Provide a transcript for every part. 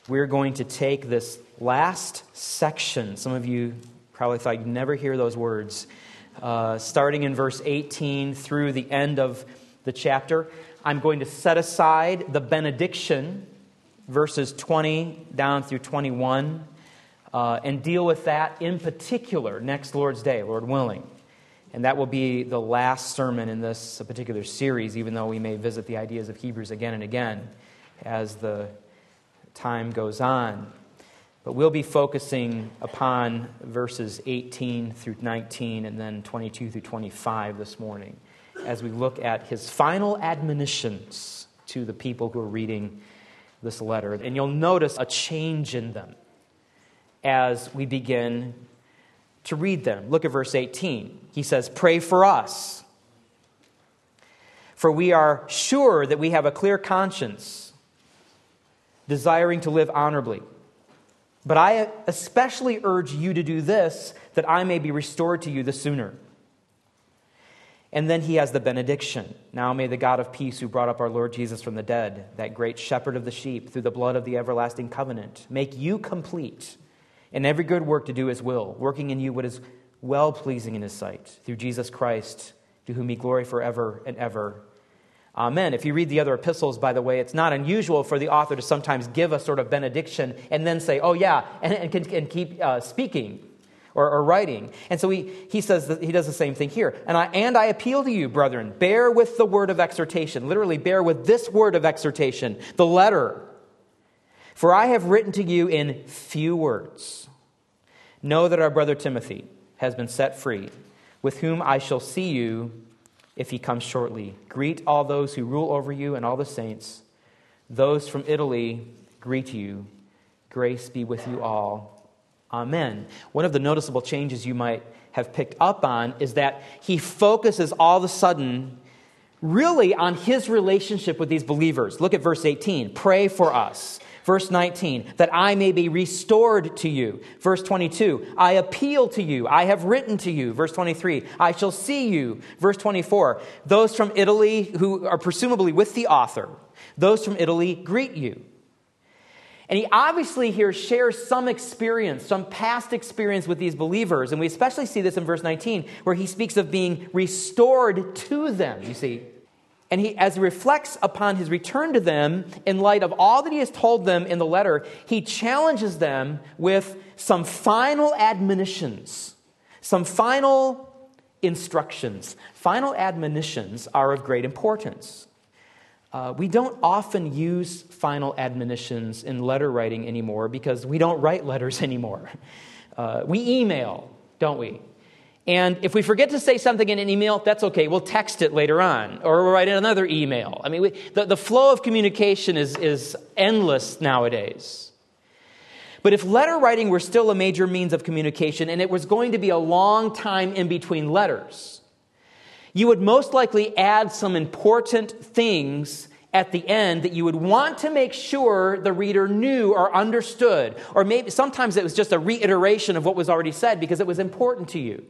we're going to take this last section. Some of you probably thought you'd never hear those words. Starting in verse 18 through the end of the chapter, I'm going to set aside the benediction, verses 20 down through 21, and deal with that in particular next Lord's Day, Lord willing. And that will be the last sermon in this particular series, even though we may visit the ideas of Hebrews again and again as the time goes on. But we'll be focusing upon verses 18 through 19 and then 22 through 25 this morning as we look at his final admonitions to the people who are reading this letter. And you'll notice a change in them as we begin to read them. Look at verse 18. He says, "Pray for us, for we are sure that we have a clear conscience, desiring to live honorably. But I especially urge you to do this, that I may be restored to you the sooner." And then he has the benediction. "Now may the God of peace, who brought up our Lord Jesus from the dead, that great shepherd of the sheep, through the blood of the everlasting covenant, make you complete in every good work to do his will, working in you what is well-pleasing in his sight, through Jesus Christ, to whom be glory forever and ever. Amen." If you read the other epistles, by the way, it's not unusual for the author to sometimes give a sort of benediction and then say, "Oh yeah," and keep speaking or writing. And so he says that he does the same thing here. And I appeal to you, brethren, bear with the word of exhortation. Literally, bear with this word of exhortation, the letter. "For I have written to you in few words. Know that our brother Timothy has been set free, with whom I shall see you if he comes shortly. Greet all those who rule over you and all the saints. Those from Italy greet you. Grace be with you all. Amen." One of the noticeable changes you might have picked up on is that he focuses all of a sudden really on his relationship with these believers. Look at verse 18. "Pray for us." Verse 19, "that I may be restored to you." Verse 22, "I appeal to you. I have written to you." Verse 23, "I shall see you." Verse 24, "Those from Italy," who are presumably with the author, "those from Italy greet you." And he obviously here shares some experience, some past experience with these believers. And we especially see this in verse 19, where he speaks of being restored to them, you see. And as he reflects upon his return to them, in light of all that he has told them in the letter, he challenges them with some final admonitions, some final instructions. Final admonitions are of great importance. We don't often use final admonitions in letter writing anymore because we don't write letters anymore. We email, don't we? And if we forget to say something in an email, that's okay. We'll text it later on, or we'll write another email. I mean, the flow of communication is endless nowadays. But if letter writing were still a major means of communication, and it was going to be a long time in between letters, you would most likely add some important things at the end that you would want to make sure the reader knew or understood. Or maybe sometimes it was just a reiteration of what was already said because it was important to you.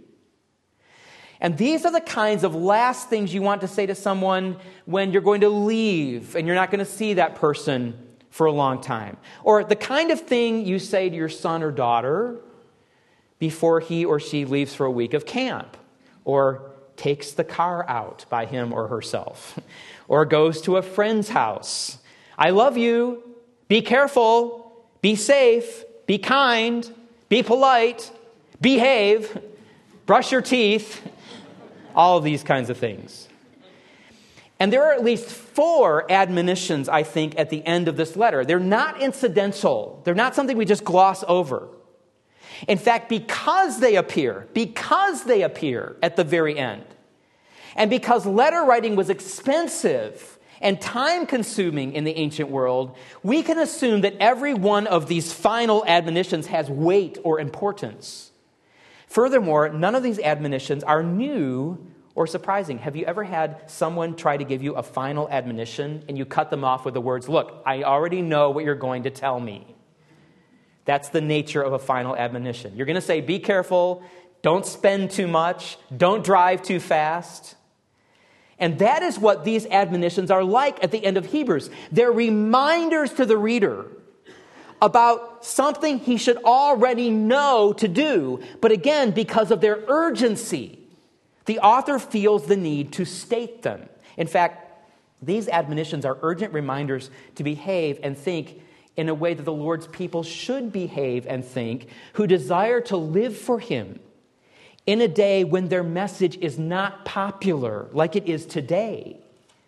And these are the kinds of last things you want to say to someone when you're going to leave and you're not going to see that person for a long time. Or the kind of thing you say to your son or daughter before he or she leaves for a week of camp, or takes the car out by him or herself, or goes to a friend's house. "I love you. Be careful. Be safe. Be kind. Be polite. Behave. Brush your teeth." All of these kinds of things. And there are at least 4 admonitions, I think, at the end of this letter. They're not incidental. They're not something we just gloss over. In fact, because they appear at the very end, and because letter writing was expensive and time-consuming in the ancient world, we can assume that every one of these final admonitions has weight or importance. Furthermore, none of these admonitions are new or surprising. Have you ever had someone try to give you a final admonition and you cut them off with the words, "Look, I already know what you're going to tell me"? That's the nature of a final admonition. You're going to say, "Be careful, don't spend too much, don't drive too fast." And that is what these admonitions are like at the end of Hebrews. They're reminders to the reader about something he should already know to do. But again, because of their urgency, the author feels the need to state them. In fact, these admonitions are urgent reminders to behave and think in a way that the Lord's people should behave and think, who desire to live for him in a day when their message is not popular like it is today,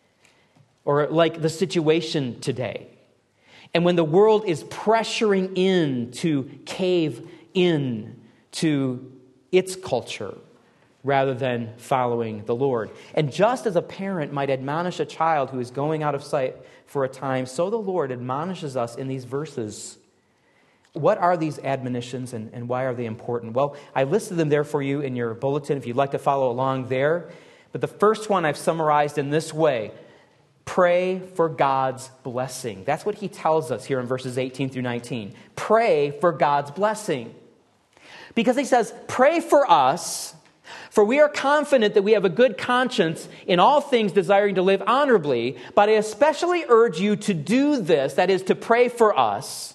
or like the situation today. And when the world is pressuring in to cave in to its culture rather than following the Lord. And just as a parent might admonish a child who is going out of sight for a time, so the Lord admonishes us in these verses. What are these admonitions and why are they important? Well, I listed them there for you in your bulletin if you'd like to follow along there. But the first one I've summarized in this way: pray for God's blessing. That's what he tells us here in verses 18 through 19. Pray for God's blessing. Because he says, pray for us, for we are confident that we have a good conscience in all things, desiring to live honorably. But I especially urge you to do this, that is, to pray for us,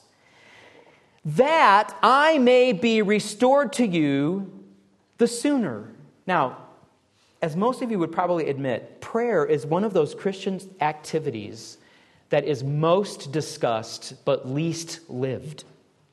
that I may be restored to you the sooner. Now, as most of you would probably admit, prayer is one of those Christian activities that is most discussed but least lived.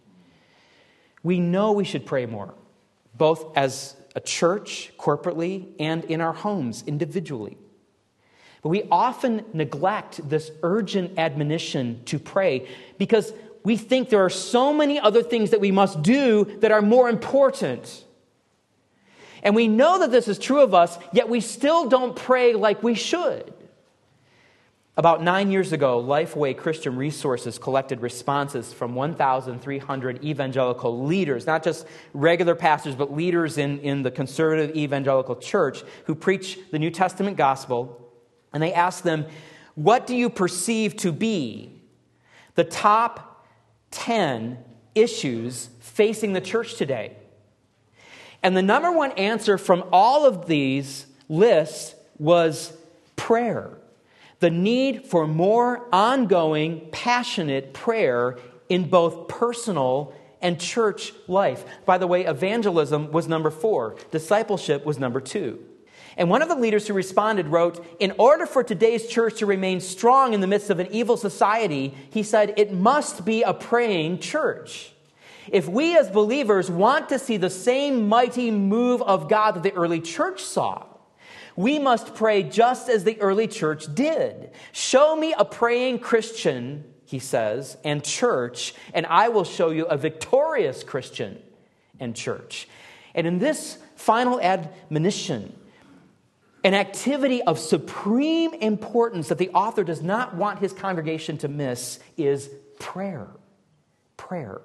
We know we should pray more, both as a church, corporately, and in our homes, individually. But we often neglect this urgent admonition to pray because we think there are so many other things that we must do that are more important. And we know that this is true of us, yet we still don't pray like we should. About 9 years ago, Lifeway Christian Resources collected responses from 1,300 evangelical leaders, not just regular pastors, but leaders in the conservative evangelical church who preach the New Testament gospel. And they asked them, what do you perceive to be the top 10 issues facing the church today? And the number one answer from all of these lists was prayer. The need for more ongoing, passionate prayer in both personal and church life. By the way, evangelism was number 4. Discipleship was number 2. And one of the leaders who responded wrote, in order for today's church to remain strong in the midst of an evil society, he said, it must be a praying church. If we as believers want to see the same mighty move of God that the early church saw, we must pray just as the early church did. Show me a praying Christian, he says, and church, and I will show you a victorious Christian and church. And in this final admonition, an activity of supreme importance that the author does not want his congregation to miss is prayer. Prayer.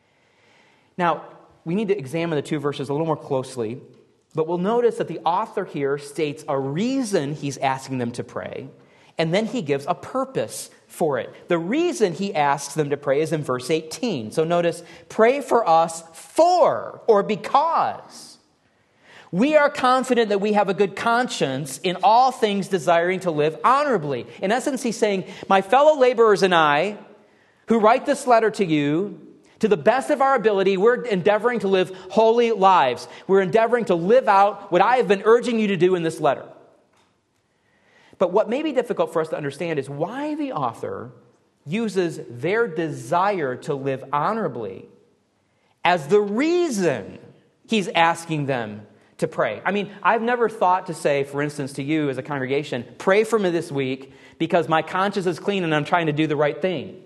Now, we need to examine the two verses a little more closely, but we'll notice that the author here states a reason he's asking them to pray, and then he gives a purpose for it. The reason he asks them to pray is in verse 18. So notice, pray for us for, or because we are confident that we have a good conscience in all things, desiring to live honorably. In essence, he's saying, my fellow laborers and I, who write this letter to you, to the best of our ability, we're endeavoring to live holy lives. We're endeavoring to live out what I have been urging you to do in this letter. But what may be difficult for us to understand is why the author uses their desire to live honorably as the reason he's asking them to pray. I mean, I've never thought to say, for instance, to you as a congregation, pray for me this week because my conscience is clean and I'm trying to do the right thing.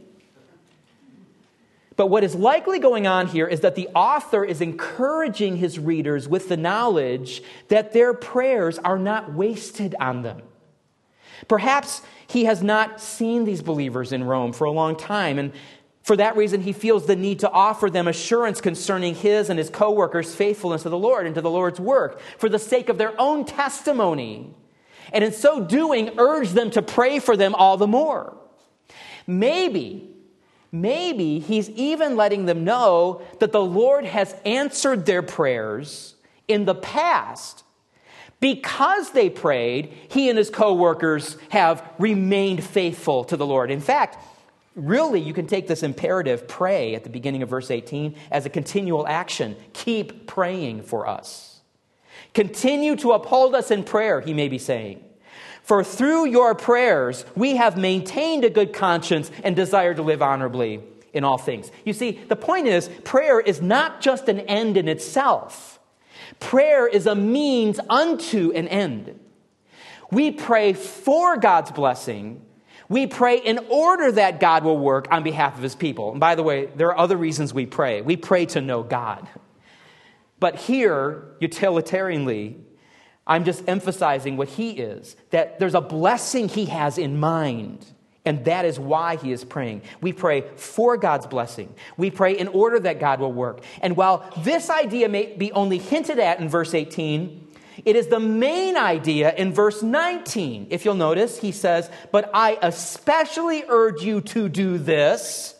But what is likely going on here is that the author is encouraging his readers with the knowledge that their prayers are not wasted on them. Perhaps he has not seen these believers in Rome for a long time, and for that reason he feels the need to offer them assurance concerning his and his co-workers' faithfulness to the Lord and to the Lord's work for the sake of their own testimony. And in so doing, urge them to pray for them all the more. Maybe he's even letting them know that the Lord has answered their prayers in the past. Because they prayed, he and his co-workers have remained faithful to the Lord. In fact, Really, you can take this imperative, pray, at the beginning of verse 18, as a continual action. Keep praying for us. Continue to uphold us in prayer, he may be saying. For through your prayers, we have maintained a good conscience and desire to live honorably in all things. You see, the point is, prayer is not just an end in itself. Prayer is a means unto an end. We pray for God's blessing. We pray in order that God will work on behalf of his people. And by the way, there are other reasons we pray. We pray to know God. But here, utilitarianly, I'm just emphasizing what he is, that there's a blessing he has in mind, and that is why he is praying. We pray for God's blessing. We pray in order that God will work. And while this idea may be only hinted at in verse 18, it is the main idea in verse 19. If you'll notice, he says, "But I especially urge you to do this,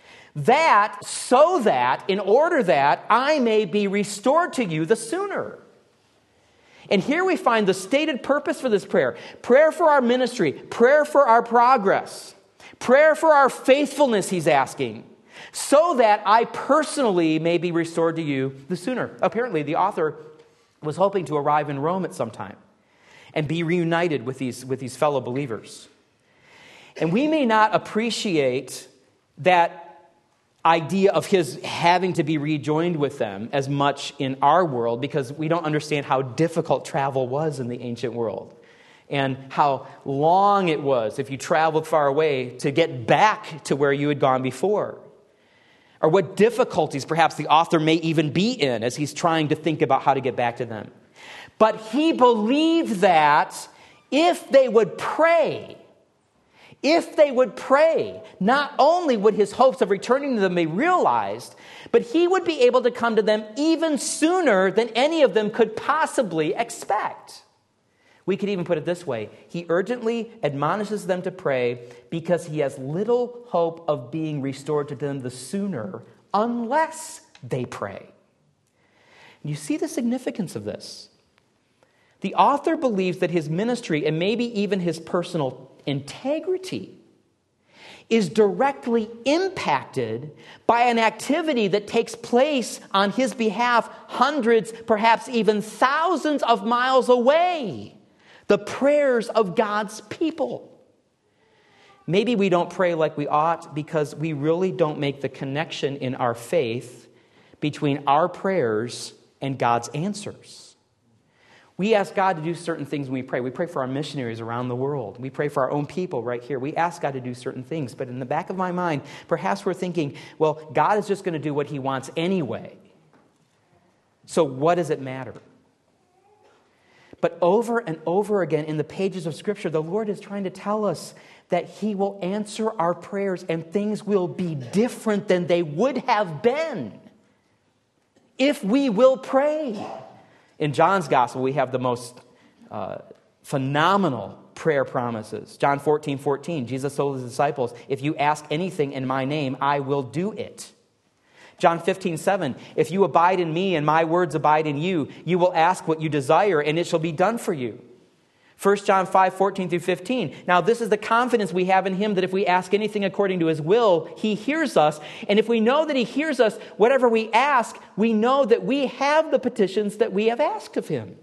so that, in order that I may be restored to you the sooner." And here we find the stated purpose for this prayer. Prayer for our ministry, prayer for our progress, prayer for our faithfulness, he's asking, so that I personally may be restored to you the sooner. Apparently, the author was hoping to arrive in Rome at some time and be reunited with these fellow believers. And we may not appreciate that idea of his having to be rejoined with them as much in our world because we don't understand how difficult travel was in the ancient world and how long it was if you traveled far away to get back to where you had gone before. Or what difficulties perhaps the author may even be in as he's trying to think about how to get back to them. But he believed that if they would pray, not only would his hopes of returning to them be realized, but he would be able to come to them even sooner than any of them could possibly expect. We could even put it this way. He urgently admonishes them to pray because he has little hope of being restored to them the sooner unless they pray. And you see the significance of this. The author believes that his ministry and maybe even his personal integrity is directly impacted by an activity that takes place on his behalf hundreds, perhaps even thousands of miles away. The prayers of God's people. Maybe we don't pray like we ought because we really don't make the connection in our faith between our prayers and God's answers. We ask God to do certain things when we pray. We pray for our missionaries around the world. We pray for our own people right here. We ask God to do certain things. But in the back of my mind, perhaps we're thinking, well, God is just going to do what he wants anyway. So what does it matter? But over and over again in the pages of Scripture, the Lord is trying to tell us that he will answer our prayers and things will be different than they would have been if we will pray. In John's gospel, we have the most phenomenal prayer promises. John 14:14, Jesus told his disciples, "If you ask anything in my name, I will do it." John 15:7, "If you abide in me and my words abide in you, you will ask what you desire and it shall be done for you." 1 John 5:14-15, "Now this is the confidence we have in him that if we ask anything according to his will, he hears us. And if we know that he hears us, whatever we ask, we know that we have the petitions that we have asked of him."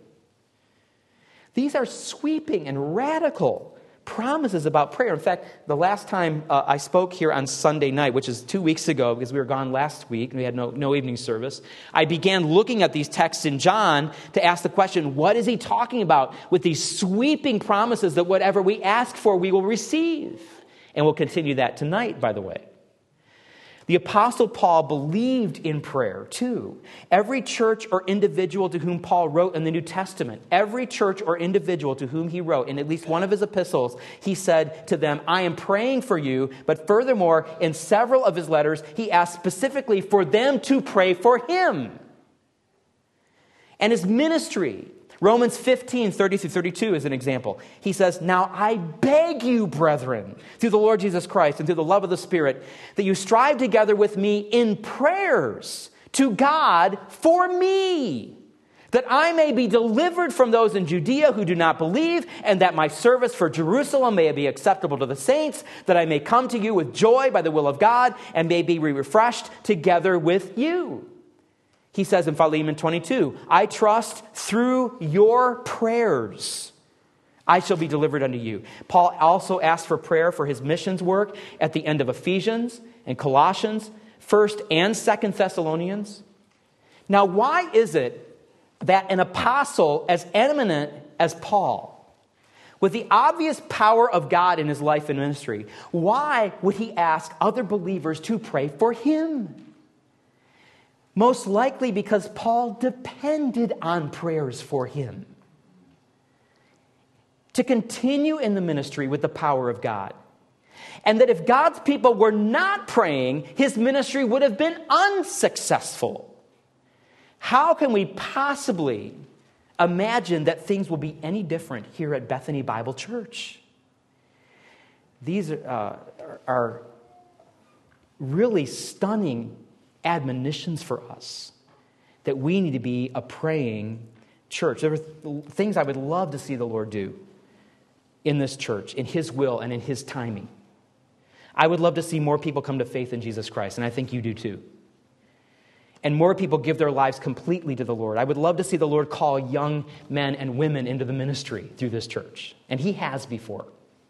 These are sweeping and radical promises about prayer. In fact, the last time I spoke here on Sunday night, which is 2 weeks ago because we were gone last week and we had no evening service, I began looking at these texts in John to ask the question, what is he talking about with these sweeping promises that whatever we ask for, we will receive? And we'll continue that tonight, by the way. The Apostle Paul believed in prayer, too. Every church or individual to whom Paul wrote in the New Testament, every church or individual to whom he wrote, in at least one of his epistles, he said to them, "I am praying for you." But furthermore, in several of his letters, he asked specifically for them to pray for him. And his ministry, Romans 15:30-32 is an example. He says, "Now I beg you, brethren, through the Lord Jesus Christ and through the love of the Spirit, that you strive together with me in prayers to God for me, that I may be delivered from those in Judea who do not believe, and that my service for Jerusalem may be acceptable to the saints, that I may come to you with joy by the will of God, and may be refreshed together with you. He says in Philemon 22, I trust through your prayers I shall be delivered unto you. Paul also asked for prayer for his missions work at the end of Ephesians and Colossians, 1st and 2nd Thessalonians. Now, why is it that an apostle as eminent as Paul, with the obvious power of God in his life and ministry, why would he ask other believers to pray for him? Most likely because Paul depended on prayers for him to continue in the ministry with the power of God. And that if God's people were not praying, his ministry would have been unsuccessful. How can we possibly imagine that things will be any different here at Bethany Bible Church? These are really stunning admonitions for us that we need to be a praying church. There are things I would love to see the Lord do in this church, in his will and in his timing. I would love to see more people come to faith in Jesus Christ, and I think you do too. And more people give their lives completely to the Lord. I would love to see the Lord call young men and women into the ministry through this church. And he has before.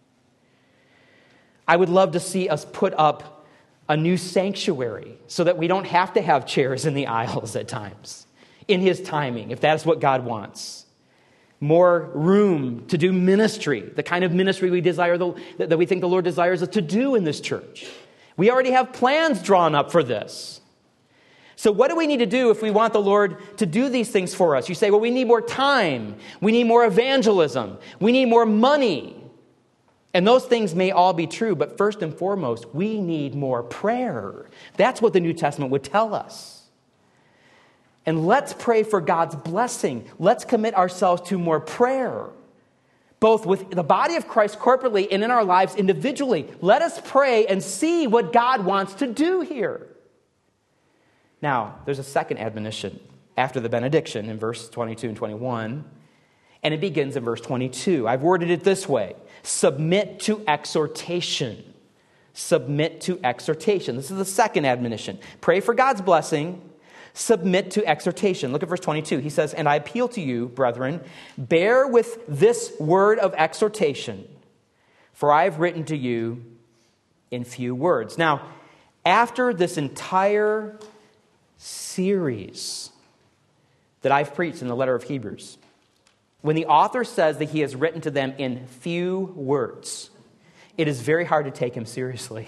I would love to see us put up a new sanctuary so that we don't have to have chairs in the aisles at times, in his timing, if that's what God wants. More room to do ministry, the kind of ministry we desire, that we think the Lord desires us to do in this church. We already have plans drawn up for this. So what do we need to do if we want the Lord to do these things for us? You say, well, we need more time. We need more evangelism. We need more money. And those things may all be true, but first and foremost, we need more prayer. That's what the New Testament would tell us. And let's pray for God's blessing. Let's commit ourselves to more prayer, both with the body of Christ corporately and in our lives individually. Let us pray and see what God wants to do here. Now, there's a second admonition after the benediction in verse 22 and 21, and it begins in verse 22. I've worded it this way: submit to exhortation. Submit to exhortation. This is the second admonition. Pray for God's blessing. Submit to exhortation. Look at verse 22. He says, and I appeal to you, brethren, bear with this word of exhortation, for I have written to you in few words. Now, after this entire series that I've preached in the letter of Hebrews, when the author says that he has written to them in few words, it is very hard to take him seriously.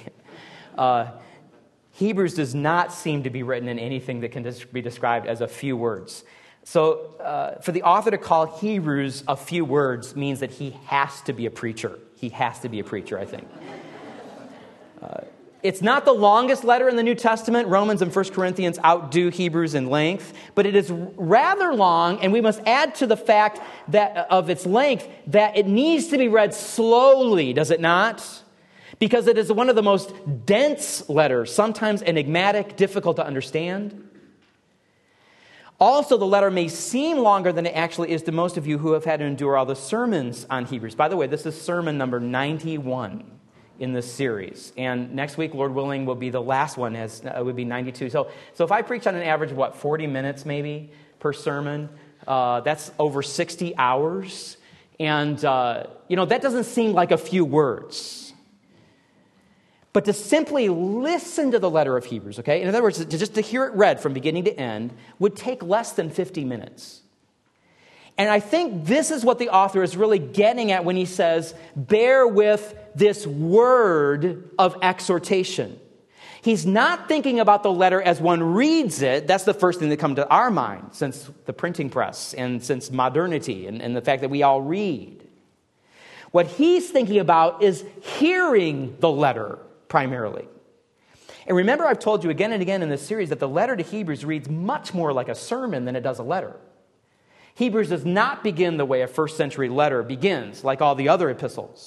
Hebrews does not seem to be written in anything that can be described as a few words. So for the author to call Hebrews a few words means that he has to be a preacher. He has to be a preacher, I think. It's not the longest letter in the New Testament. Romans and 1 Corinthians outdo Hebrews in length, but it is rather long, and we must add to the fact that of its length that it needs to be read slowly, does it not? Because it is one of the most dense letters, sometimes enigmatic, difficult to understand. Also, the letter may seem longer than it actually is to most of you who have had to endure all the sermons on Hebrews. By the way, this is sermon number 91. In this series. And next week, Lord willing, will be the last one, as it would be 92. So if I preach on an average of 40 minutes maybe per sermon, that's over 60 hours. And, that doesn't seem like a few words. But to simply listen to the letter of Hebrews, okay? In other words, just to hear it read from beginning to end would take less than 50 minutes. And I think this is what the author is really getting at when he says, bear with this word of exhortation. He's not thinking about the letter as one reads it. That's the first thing that comes to our mind since the printing press and since modernity and the fact that we all read. What he's thinking about is hearing the letter primarily. And remember, I've told you again and again in this series that the letter to Hebrews reads much more like a sermon than it does a letter. Hebrews does not begin the way a first century letter begins, like all the other epistles.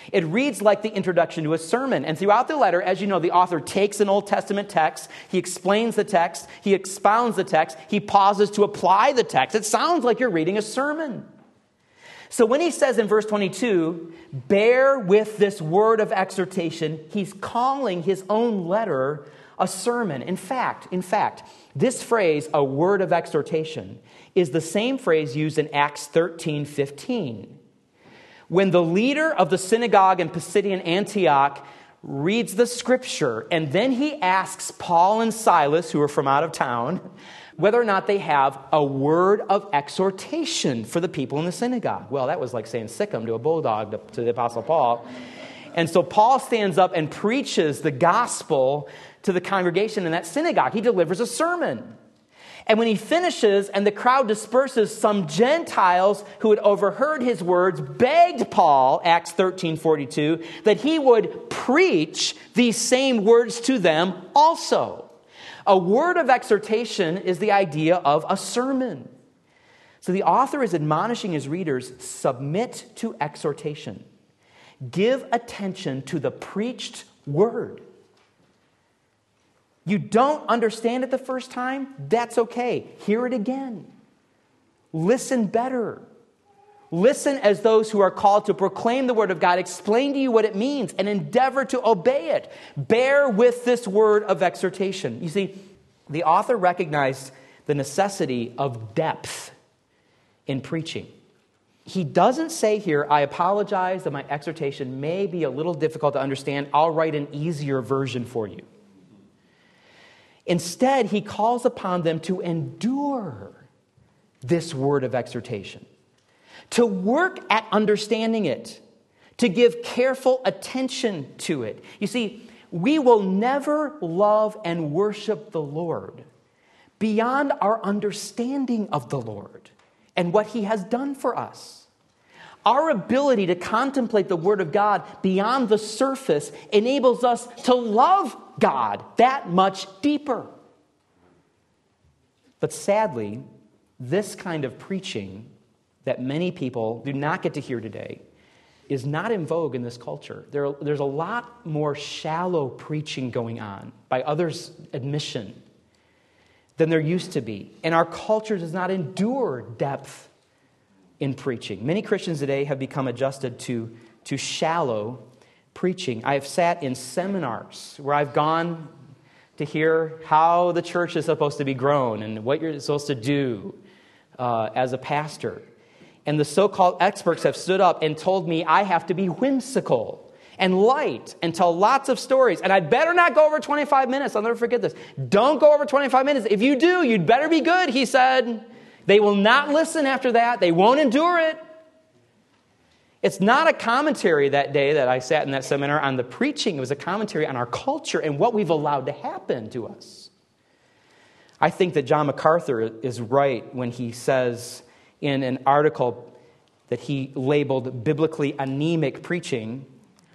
It reads like the introduction to a sermon. And throughout the letter, as you know, the author takes an Old Testament text, he explains the text, he expounds the text, he pauses to apply the text. It sounds like you're reading a sermon. So when he says in verse 22, bear with this word of exhortation, he's calling his own letter a sermon. In fact, this phrase, a word of exhortation, is the same phrase used in Acts 13:15. When the leader of the synagogue in Pisidian Antioch reads the scripture, and then he asks Paul and Silas, who are from out of town, whether or not they have a word of exhortation for the people in the synagogue. Well, that was like saying sick 'em to a bulldog to the Apostle Paul. And so Paul stands up and preaches the gospel to the congregation in that synagogue. He delivers a sermon. And when he finishes and the crowd disperses, some Gentiles who had overheard his words begged Paul, Acts 13:42, that he would preach these same words to them also. A word of exhortation is the idea of a sermon. So the author is admonishing his readers, submit to exhortation. Give attention to the preached word. You don't understand it the first time? That's okay. Hear it again. Listen better. Listen as those who are called to proclaim the word of God explain to you what it means and endeavor to obey it. Bear with this word of exhortation. You see, the author recognized the necessity of depth in preaching. He doesn't say here, I apologize that my exhortation may be a little difficult to understand. I'll write an easier version for you. Instead, he calls upon them to endure this word of exhortation, to work at understanding it, to give careful attention to it. You see, we will never love and worship the Lord beyond our understanding of the Lord and what he has done for us. Our ability to contemplate the Word of God beyond the surface enables us to love God that much deeper. But sadly, this kind of preaching that many people do not get to hear today is not in vogue in this culture. There's a lot more shallow preaching going on, by others' admission, than there used to be. And our culture does not endure depth in preaching. Many Christians today have become adjusted to shallow preaching. I have sat in seminars where I've gone to hear how the church is supposed to be grown and what you're supposed to do as a pastor. And the so-called experts have stood up and told me I have to be whimsical and light and tell lots of stories. And I'd better not go over 25 minutes. I'll never forget this. Don't go over 25 minutes. If you do, you'd better be good, he said. They will not listen after that. They won't endure it. It's not a commentary that day that I sat in that seminar on the preaching. It was a commentary on our culture and what we've allowed to happen to us. I think that John MacArthur is right when he says in an article that he labeled biblically anemic preaching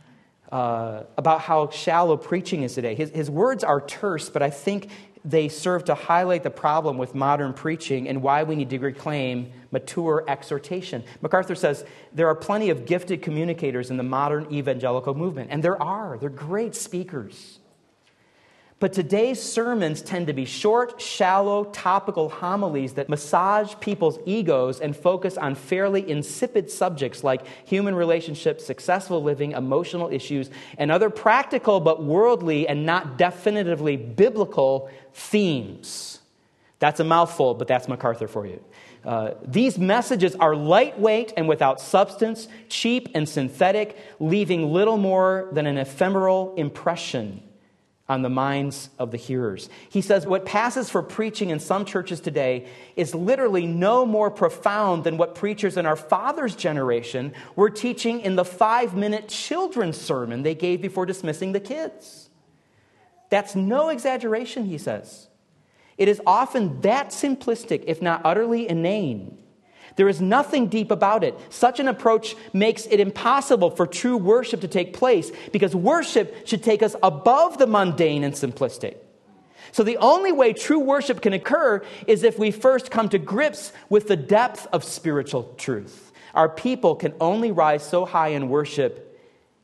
about how shallow preaching is today. His words are terse, but I think they serve to highlight the problem with modern preaching and why we need to reclaim mature exhortation. MacArthur says there are plenty of gifted communicators in the modern evangelical movement, and they're great speakers. But today's sermons tend to be short, shallow, topical homilies that massage people's egos and focus on fairly insipid subjects like human relationships, successful living, emotional issues, and other practical but worldly and not definitively biblical themes. That's a mouthful, but that's MacArthur for you. These messages are lightweight and without substance, cheap and synthetic, leaving little more than an ephemeral impression on the minds of the hearers. He says what passes for preaching in some churches today is literally no more profound than what preachers in our father's generation were teaching in the 5-minute children's sermon they gave before dismissing the kids. That's no exaggeration, he says. It is often that simplistic, if not utterly inane. There is nothing deep about it. Such an approach makes it impossible for true worship to take place because worship should take us above the mundane and simplistic. So the only way true worship can occur is if we first come to grips with the depth of spiritual truth. Our people can only rise so high in worship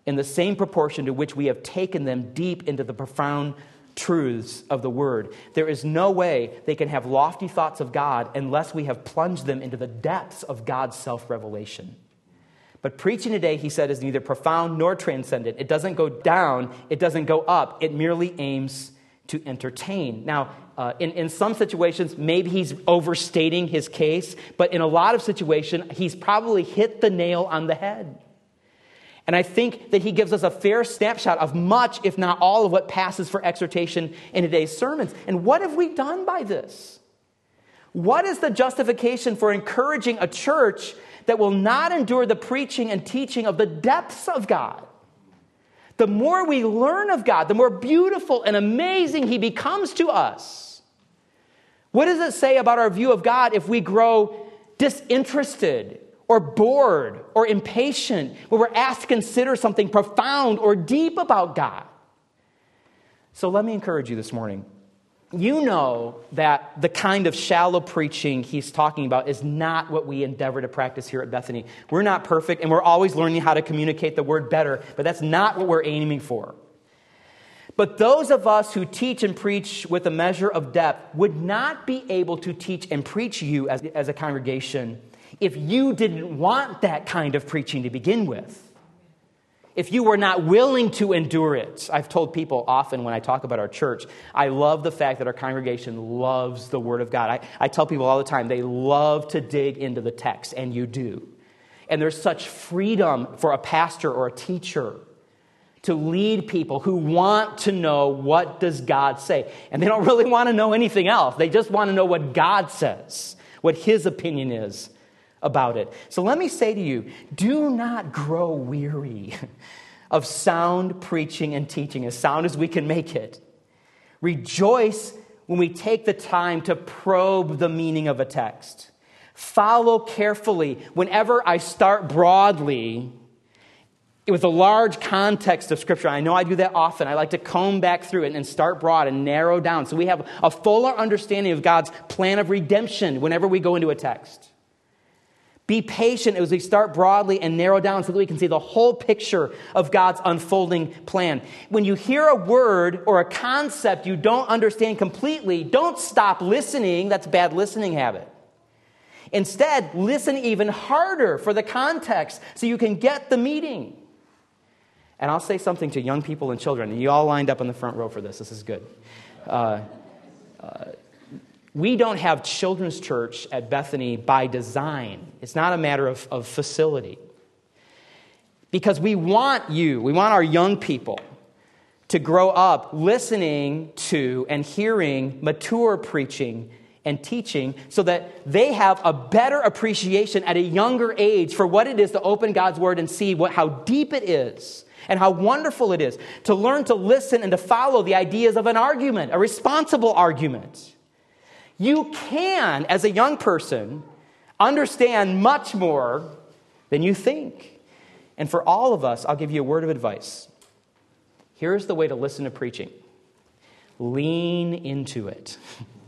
in the same proportion to which we have taken them deep into the profound truths of the Word. There is no way they can have lofty thoughts of God unless we have plunged them into the depths of God's self-revelation. But preaching today, he said, is neither profound nor transcendent. It doesn't go down. It doesn't go up. It merely aims to entertain. Now, in some situations, maybe he's overstating his case, but in a lot of situations, he's probably hit the nail on the head. And I think that he gives us a fair snapshot of much, if not all, of what passes for exhortation in today's sermons. And what have we done by this? What is the justification for encouraging a church that will not endure the preaching and teaching of the depths of God? The more we learn of God, the more beautiful and amazing he becomes to us. What does it say about our view of God if we grow disinterested or bored or impatient when we're asked to consider something profound or deep about God? So let me encourage you this morning. You know that the kind of shallow preaching he's talking about is not what we endeavor to practice here at Bethany. We're not perfect, and we're always learning how to communicate the word better, but that's not what we're aiming for. But those of us who teach and preach with a measure of depth would not be able to teach and preach you as a congregation if you didn't want that kind of preaching to begin with. If you were not willing to endure it. I've told people often when I talk about our church, I love the fact that our congregation loves the Word of God. I tell people all the time, they love to dig into the text, and you do. And there's such freedom for a pastor or a teacher to lead people who want to know, what does God say? And they don't really want to know anything else. They just want to know what God says, what His opinion is about it. So let me say to you, do not grow weary of sound preaching and teaching, as sound as we can make it. Rejoice when we take the time to probe the meaning of a text. Follow carefully whenever I start broadly with a large context of Scripture. I know I do that often. I like to comb back through it and start broad and narrow down so we have a fuller understanding of God's plan of redemption whenever we go into a text. Be patient as we start broadly and narrow down so that we can see the whole picture of God's unfolding plan. When you hear a word or a concept you don't understand completely, don't stop listening. That's a bad listening habit. Instead, listen even harder for the context so you can get the meaning. And I'll say something to young people and children. You all lined up in the front row for this. This is good. We don't have children's church at Bethany by design. It's not a matter of facility. Because we want our young people to grow up listening to and hearing mature preaching and teaching so that they have a better appreciation at a younger age for what it is to open God's Word and see how deep it is and how wonderful it is to learn to listen and to follow the ideas of an argument, a responsible argument. You can, as a young person, understand much more than you think. And for all of us, I'll give you a word of advice. Here's the way to listen to preaching. Lean into it.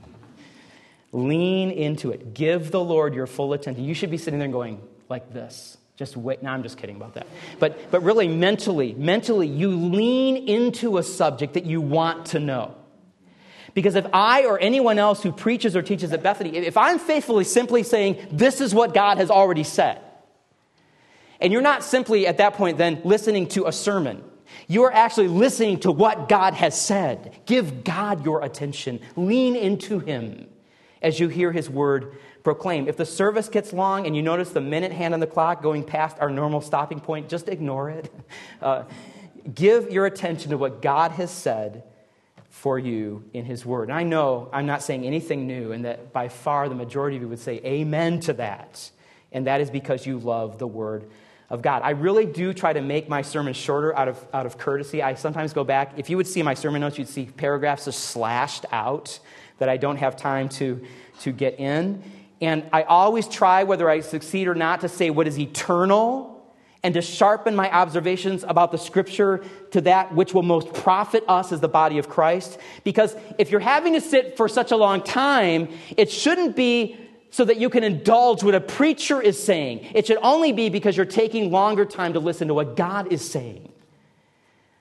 Lean into it. Give the Lord your full attention. You should be sitting there going like this. Just wait. No, I'm just kidding about that. But really mentally, you lean into a subject that you want to know. Because if I or anyone else who preaches or teaches at Bethany, if I'm faithfully simply saying, this is what God has already said, and you're not simply at that point then listening to a sermon, you are actually listening to what God has said. Give God your attention. Lean into Him as you hear His word proclaimed. If the service gets long and you notice the minute hand on the clock going past our normal stopping point, just ignore it. Give your attention to what God has said for you in His Word. And I know I'm not saying anything new, and that by far the majority of you would say amen to that. And that is because you love the Word of God. I really do try to make my sermons shorter out of courtesy. I sometimes go back. If you would see my sermon notes, you'd see paragraphs just slashed out that I don't have time to get in. And I always try, whether I succeed or not, to say what is eternal and to sharpen my observations about the Scripture to that which will most profit us as the body of Christ. Because if you're having to sit for such a long time, it shouldn't be so that you can indulge what a preacher is saying. It should only be because you're taking longer time to listen to what God is saying.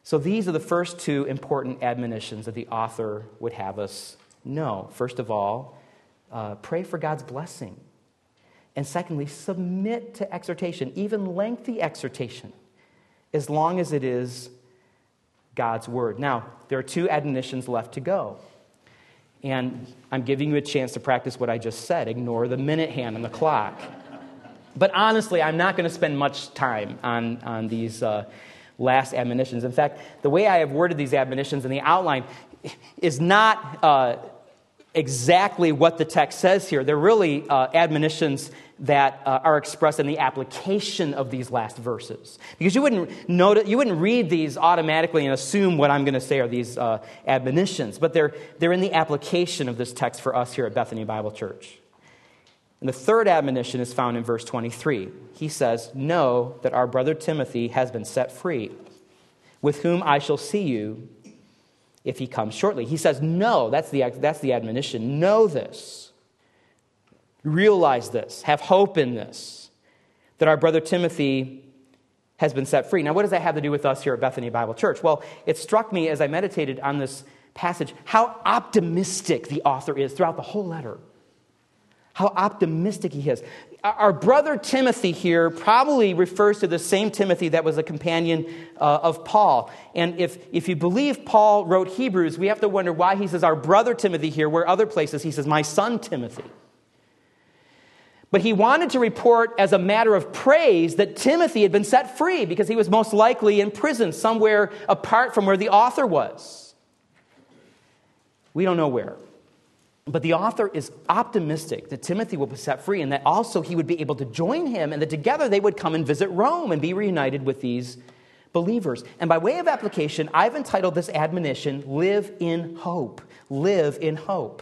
So these are the first two important admonitions that the author would have us know. First of all, pray for God's blessing. And secondly, submit to exhortation, even lengthy exhortation, as long as it is God's word. Now, there are two admonitions left to go. And I'm giving you a chance to practice what I just said. Ignore the minute hand on the clock. But honestly, I'm not going to spend much time on these last admonitions. In fact, the way I have worded these admonitions in the outline is not exactly what the text says here. They're really admonitions that are expressed in the application of these last verses. Because you wouldn't read these automatically and assume what I'm going to say are these admonitions, but they're in the application of this text for us here at Bethany Bible Church. And the third admonition is found in verse 23. He says, "Know that our brother Timothy has been set free, with whom I shall see you if he comes shortly." He says, "Know." That's the admonition. Know this. Realize this. Have hope in this, that our brother Timothy has been set free. Now, what does that have to do with us here at Bethany Bible Church? Well, it struck me as I meditated on this passage how optimistic the author is throughout the whole letter. How optimistic he is. Our brother Timothy here probably refers to the same Timothy that was a companion of Paul. And if you believe Paul wrote Hebrews, we have to wonder why he says our brother Timothy here, where other places he says my son Timothy. But he wanted to report as a matter of praise that Timothy had been set free because he was most likely in prison somewhere apart from where the author was. We don't know where. But the author is optimistic that Timothy will be set free and that also he would be able to join him and that together they would come and visit Rome and be reunited with these believers. And by way of application, I've entitled this admonition, Live in Hope. Live in hope.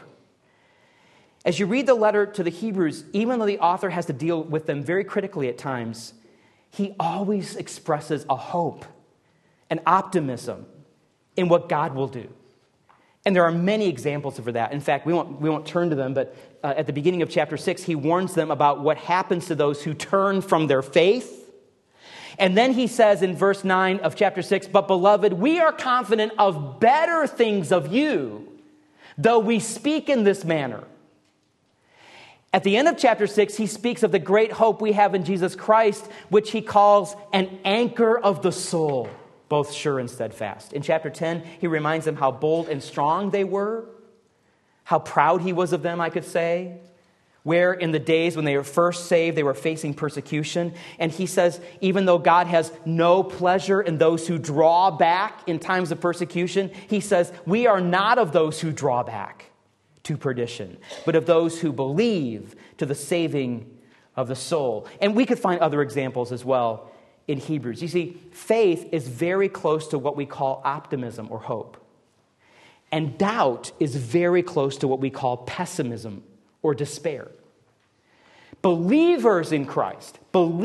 As you read the letter to the Hebrews, even though the author has to deal with them very critically at times, he always expresses a hope, an optimism in what God will do. And there are many examples of that. In fact, we won't turn to them, but at the beginning of chapter 6, he warns them about what happens to those who turn from their faith. And then he says in verse 9 of chapter 6, "But beloved, we are confident of better things of you, though we speak in this manner." At the end of chapter 6, he speaks of the great hope we have in Jesus Christ, which he calls an anchor of the soul, both sure and steadfast. In chapter 10, he reminds them how bold and strong they were, how proud he was of them, I could say, where in the days when they were first saved, they were facing persecution. And he says, even though God has no pleasure in those who draw back in times of persecution, he says, we are not of those who draw back to perdition, but of those who believe to the saving of the soul. And we could find other examples as well in Hebrews. You see, faith is very close to what we call optimism or hope. And doubt is very close to what we call pessimism or despair. Believers in Christ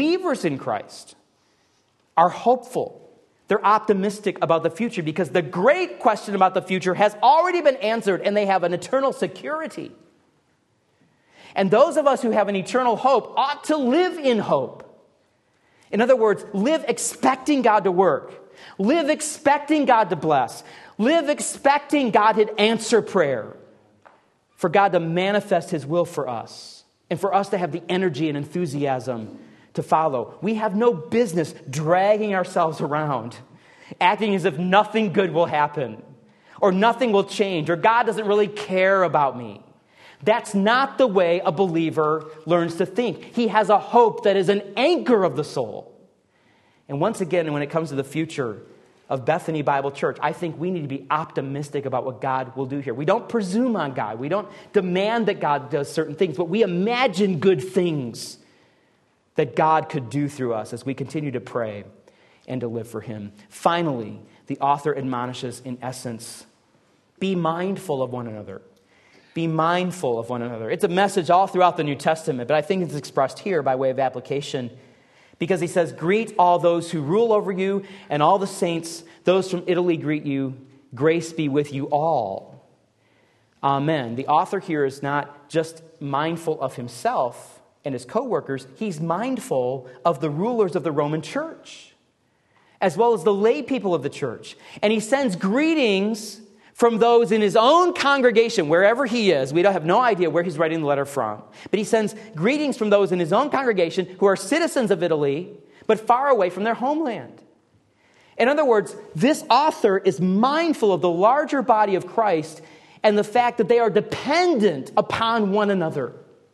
are hopeful. They're optimistic about the future because the great question about the future has already been answered and they have an eternal security. And those of us who have an eternal hope ought to live in hope. In other words, live expecting God to work. Live expecting God to bless. Live expecting God to answer prayer. For God to manifest his will for us. And for us to have the energy and enthusiasm to follow. We have no business dragging ourselves around, acting as if nothing good will happen, or nothing will change, or God doesn't really care about me. That's not the way a believer learns to think. He has a hope that is an anchor of the soul. And once again, when it comes to the future of Bethany Bible Church, I think we need to be optimistic about what God will do here. We don't presume on God. We don't demand that God does certain things, but we imagine good things that God could do through us as we continue to pray and to live for him. Finally, the author admonishes in essence, be mindful of one another. Be mindful of one another. It's a message all throughout the New Testament, but I think it's expressed here by way of application because he says, greet all those who rule over you and all the saints. Those from Italy greet you. Grace be with you all. Amen. The author here is not just mindful of himself and his co-workers, he's mindful of the rulers of the Roman church. as well as the lay people of the church. And he sends greetings from those in his own congregation, wherever he is. We don't have no idea where he's writing the letter from. But he sends greetings from those in his own congregation who are citizens of Italy, but far away from their homeland. In other words, this author is mindful of the larger body of Christ and the fact that they are dependent upon one another.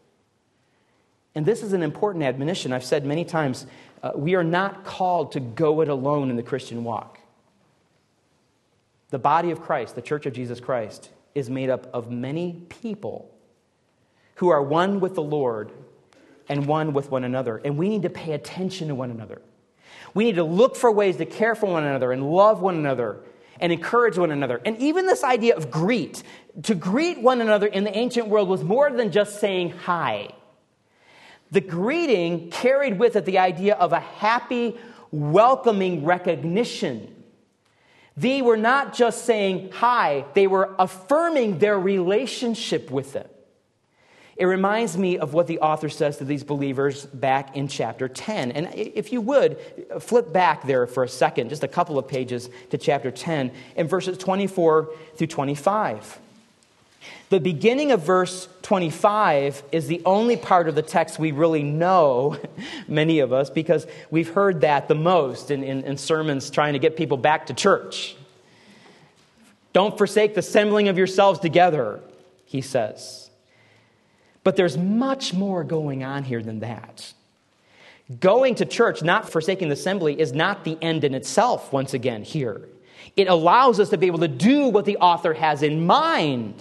And this is an important admonition. I've said many times, we are not called to go it alone in the Christian walk. The body of Christ, the Church of Jesus Christ, is made up of many people who are one with the Lord and one with one another. And we need to pay attention to one another. We need to look for ways to care for one another and love one another and encourage one another. And even this idea of to greet one another in the ancient world was more than just saying hi. The greeting carried with it the idea of a happy, welcoming recognition. They were not just saying hi, they were affirming their relationship with it. It reminds me of what the author says to these believers back in chapter 10. And if you would, flip back there for a second, just a couple of pages to chapter 10, in verses 24 through 25. The beginning of verse 25 is the only part of the text we really know, many of us, because we've heard that the most in sermons trying to get people back to church. Don't forsake the assembling of yourselves together, he says. But there's much more going on here than that. Going to church, not forsaking the assembly, is not the end in itself, once again, here. It allows us to be able to do what the author has in mind.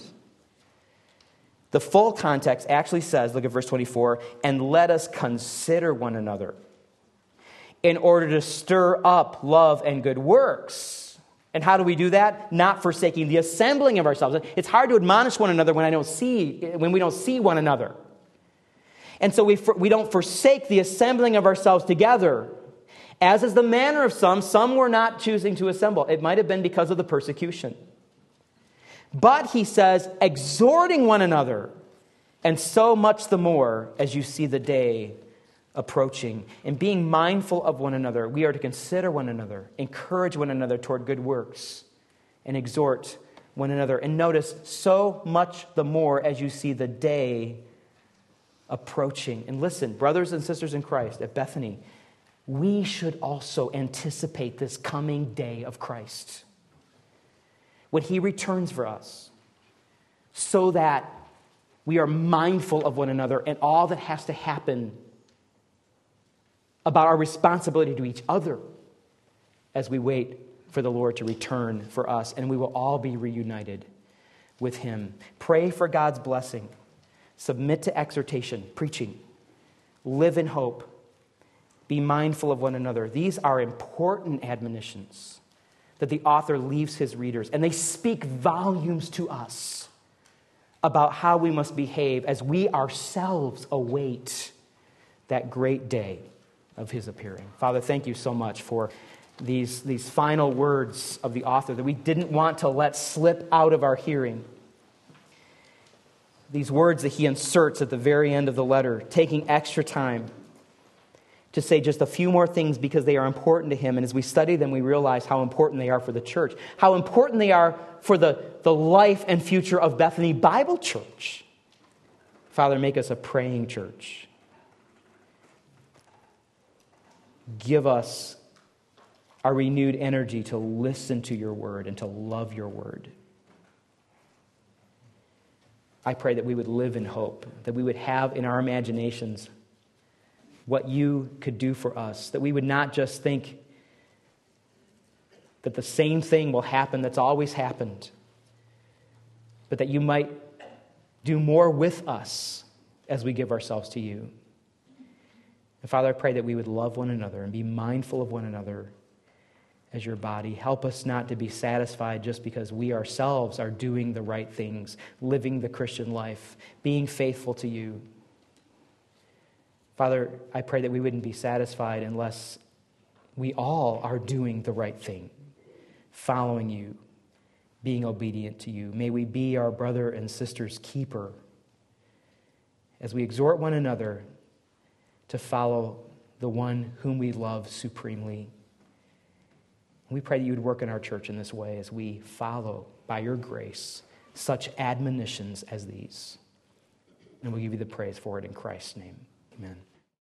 The full context actually says, look at verse 24, and let us consider one another in order to stir up love and good works. And how do we do that? Not forsaking the assembling of ourselves. It's hard to admonish one another when we don't see one another. And so we don't forsake the assembling of ourselves together. As is the manner of some were not choosing to assemble. It might have been because of the persecution. But, he says, exhorting one another, and so much the more as you see the day approaching. And being mindful of one another, we are to consider one another, encourage one another toward good works, and exhort one another. And notice, so much the more as you see the day approaching. And listen, brothers and sisters in Christ at Bethany, we should also anticipate this coming day of Christ, when he returns for us, so that we are mindful of one another and all that has to happen about our responsibility to each other as we wait for the Lord to return for us, and we will all be reunited with him. Pray for God's blessing. Submit to exhortation, preaching. Live in hope. Be mindful of one another. These are important admonitions that the author leaves his readers, and they speak volumes to us about how we must behave as we ourselves await that great day of his appearing. Father, thank you so much for these final words of the author that we didn't want to let slip out of our hearing. These words that he inserts at the very end of the letter, taking extra time to say just a few more things because they are important to him. And as we study them, we realize how important they are for the church, how important they are for the life and future of Bethany Bible Church. Father, make us a praying church. Give us our renewed energy to listen to your word and to love your word. I pray that we would live in hope, that we would have in our imaginations what you could do for us, that we would not just think that the same thing will happen that's always happened, but that you might do more with us as we give ourselves to you. And Father, I pray that we would love one another and be mindful of one another as your body. Help us not to be satisfied just because we ourselves are doing the right things, living the Christian life, being faithful to you. Father, I pray that we wouldn't be satisfied unless we all are doing the right thing, following you, being obedient to you. May we be our brother and sister's keeper as we exhort one another to follow the one whom we love supremely. We pray that you would work in our church in this way as we follow, by your grace, such admonitions as these. And we give you the praise for it in Christ's name. Amen.